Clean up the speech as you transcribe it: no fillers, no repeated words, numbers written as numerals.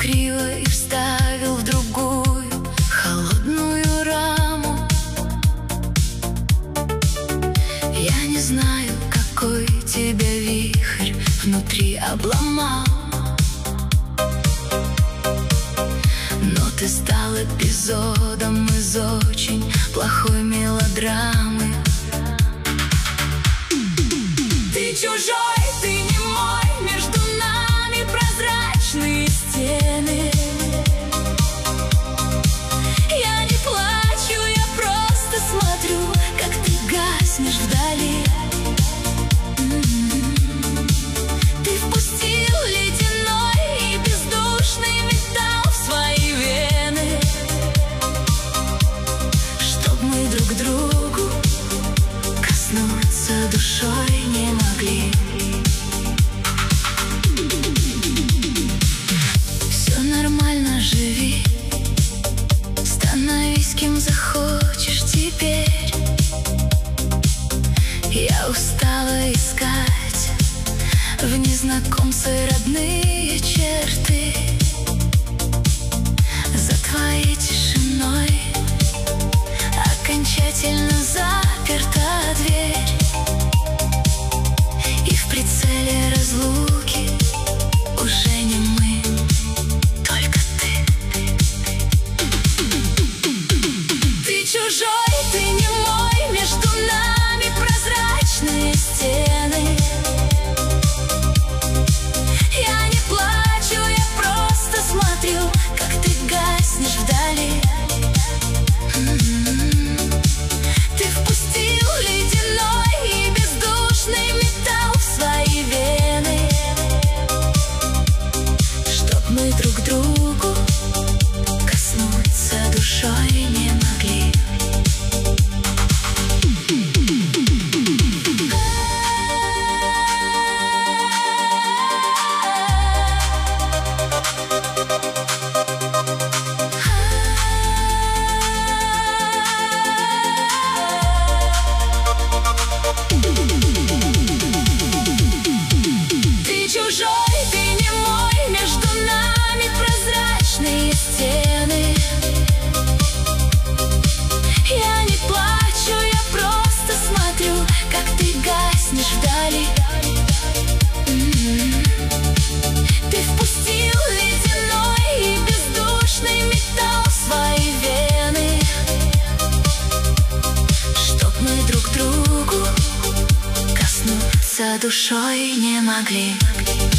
криво и вставил в другую холодную раму. Я не знаю, какой тебя вихрь внутри обломал, но ты стал эпизодом из очень плохой мелодрамы. Ты чужой, ты не мой, между нами прозрачные стены. Я не плачу, я просто смотрю, как ты гаснешь вдали. Ты впустил ледяной и бездушный металл в свои вены, чтоб мы друг другу коснуться душой не могли. Все нормально, живи, становись кем захочешь теперь. Я устала искать в незнакомце родные черты. За твоей тишиной окончательно заперта дверь, и в прицеле разлуки уже не мы, только ты. Ты чужой, ты не мой, между нами прозрачные стены. Я не плачу, я просто смотрю, как ты гаснешь вдали. Ты впустил ледяной и бездушный металл в свои вены, чтоб мы друг другу коснуться душой не могли. Ты чужой, ты не мой, между нами прозрачные стены. Я не плачу, я просто смотрю, как ты гаснешь вдали. Ты впустил ледяной и бездушный металл в свои вены, чтоб мы друг другу коснуться душой не могли.